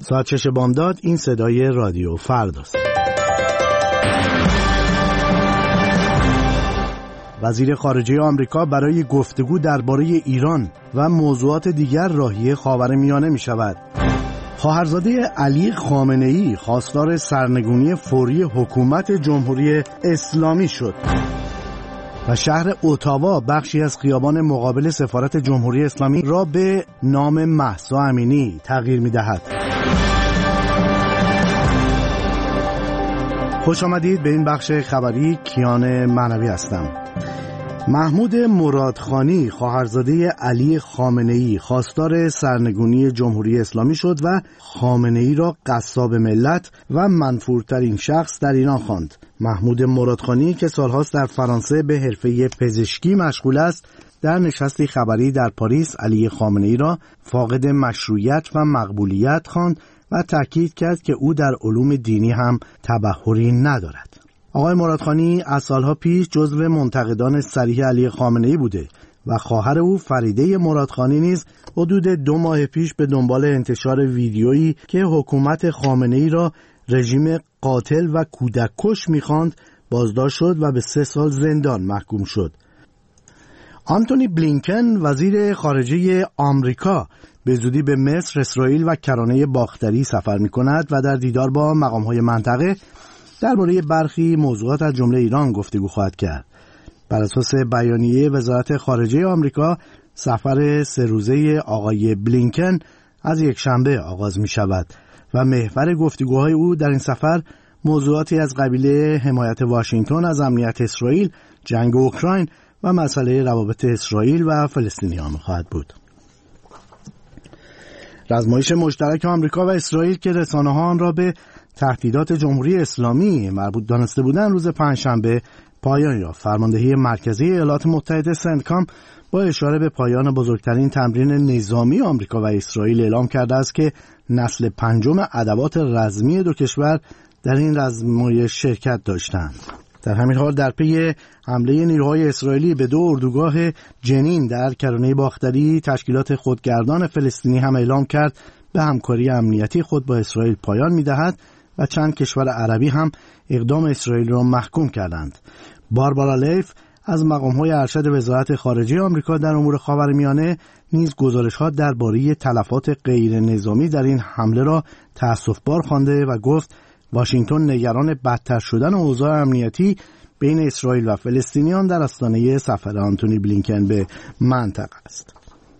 ساعت 6 بامداد. این صدای رادیو فرداست. وزیر خارجه آمریکا برای گفتگو درباره ایران و موضوعات دیگر راهی خاورمیانه می شود. خواهرزاده علی خامنه‌ای خواستار سرنگونی فوری حکومت جمهوری اسلامی شد و شهر اتاوا بخشی از خیابان مقابل سفارت جمهوری اسلامی را به نام مهسا امینی تغییر می دهد. خوش آمدید به این بخش خبری. کیان معنوی هستم. محمود مرادخانی خواهرزاده علی خامنه‌ای خواستار سرنگونی جمهوری اسلامی شد و خامنه‌ای را قصاب ملت و منفورترین شخص در ایران خواند. محمود مرادخانی که سالهاست در فرانسه به حرفه پزشکی مشغول است، در نشستی خبری در پاریس علی خامنه‌ای را فاقد مشروعیت و مقبولیت خواند و تاکید کرد که او در علوم دینی هم تبحری ندارد. آقای مرادخانی از سالها پیش جزو منتقدان صریح علی خامنه‌ای بوده و خواهر او فریده مرادخانی نیز حدود 2 ماه پیش به دنبال انتشار ویدیویی که حکومت خامنه‌ای را رژیم قاتل و کودککش می‌خواند بازداشت شد و به 3 سال زندان محکوم شد. آنتونی بلینکن وزیر خارجه آمریکا به زودی به مصر، اسرائیل و کرانه باختری سفر می‌کند و در دیدار با مقام‌های منطقه درباره برخی موضوعات از جمله ایران گفتگو خواهد کرد. بر اساس بیانیه وزارت خارجه آمریکا، سفر 3 روزه آقای بلینکن از یکشنبه آغاز می شود و محور گفتگوهای او در این سفر موضوعاتی از قبیل حمایت واشنگتن از امنیت اسرائیل، جنگ اوکراین و مسئله روابط اسرائیل و فلسطینیان خواهد بود. رزمایش مشترک آمریکا و اسرائیل که رسانه‌ها آن را به تهدیدات جمهوری اسلامی مربوط دانسته بودند روز پنجشنبه پایان یافت. فرماندهی مرکزی ایالات متحده سنتکام با اشاره به پایان بزرگترین تمرین نظامی آمریکا و اسرائیل اعلام کرده است که نسل 5 ادوات رزمی دو کشور در این رزمایش شرکت داشتند. در همین حال در پی حمله نیروهای اسرائیلی به 2 اردوگاه جنین در کرانه باختری، تشکیلات خودگردان فلسطینی هم اعلام کرد به همکاری امنیتی خود با اسرائیل پایان می‌دهد و چند کشور عربی هم اقدام اسرائیل را محکوم کردند. باربارا لیف از مقام‌های ارشد وزارت خارجه آمریکا در امور خاورمیانه نیز گزارش‌ها درباره تلفات غیر نظامی در این حمله را تأسف‌بار خوانده و گفت واشنگتن نگران بدتر شدن اوضاع امنیتی بین اسرائیل و فلسطینیان در آستانه سفر آنتونی بلینکن به منطقه است.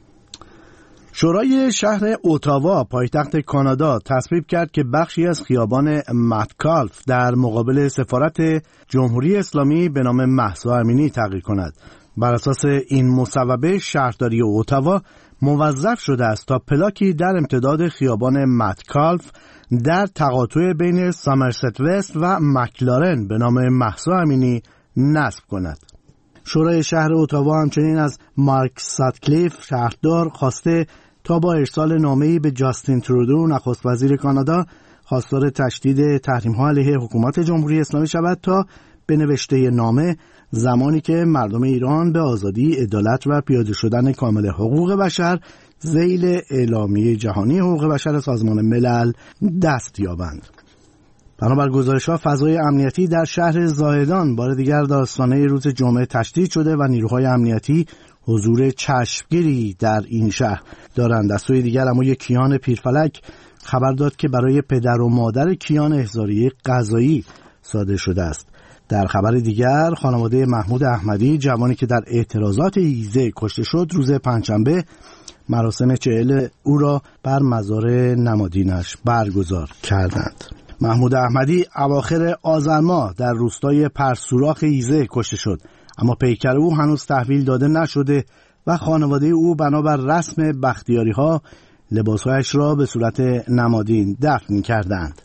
شورای شهر اتاوا پایتخت کانادا تصویب کرد که بخشی از خیابان متکالف در مقابل سفارت جمهوری اسلامی به نام مهسا امینی تغییر کند. بر اساس این مصوبه شهرداری اتاوا موظف شده است تا پلاکی در امتداد خیابان متکالف در تقاطع بین سامرست وست و مکلارن به نام مهسا امینی نصب کند. شورای شهر اتاوا همچنین از مارک ساتکلیف شهردار خواسته تا با ارسال نامه‌ای به جاستین ترودو نخست وزیر کانادا خواستار تشدید تحریم‌ها علیه حکومت جمهوری اسلامی شود تا به نوشته نامه زمانی که مردم ایران به آزادی، عدالت و پیاده شدن کامل حقوق بشر ذیل اعلامیه جهانی حقوق بشر سازمان ملل دست یابند. بنابر گزارش‌ها فضای امنیتی در شهر زاهدان بار دیگر در آستانه روز جمعه تشدید شده و نیروهای امنیتی حضور چشمگیری در این شهر دارند. از سوی دیگر عموی کیان پیرفلک خبر داد که برای پدر و مادر کیان احضاریه قضایی صادر شده است. در خبر دیگر خانواده محمود احمدی جوانی که در اعتراضات ایذه کشته شد روز پنجشنبه مراسم 40 او را بر مزار نمادینش برگزار کردند. محمود احمدی اواخر آذر ماه در روستای پرسوراخ ایذه کشته شد، اما پیکر او هنوز تحویل داده نشده و خانواده او بنابر رسم بختیاری‌ها لباسهایش را به صورت نمادین دفن کردند.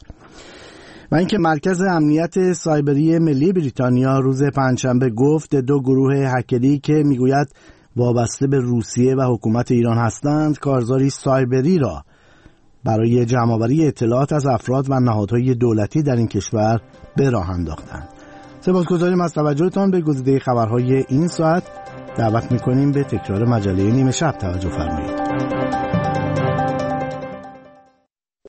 و اینکه مرکز امنیت سایبری ملی بریتانیا روز پنجشنبه گفت 2 گروه هکری که میگوید وابسته به روسیه و حکومت ایران هستند کارزاری سایبری را برای جمع‌آوری اطلاعات از افراد و نهادهای دولتی در این کشور به راه انداختند. سپاسگزاریم از توجهتان به گزیده خبرهای این ساعت. دعوت می‌کنیم به تکرار مجله نیمه شب توجه فرمایید.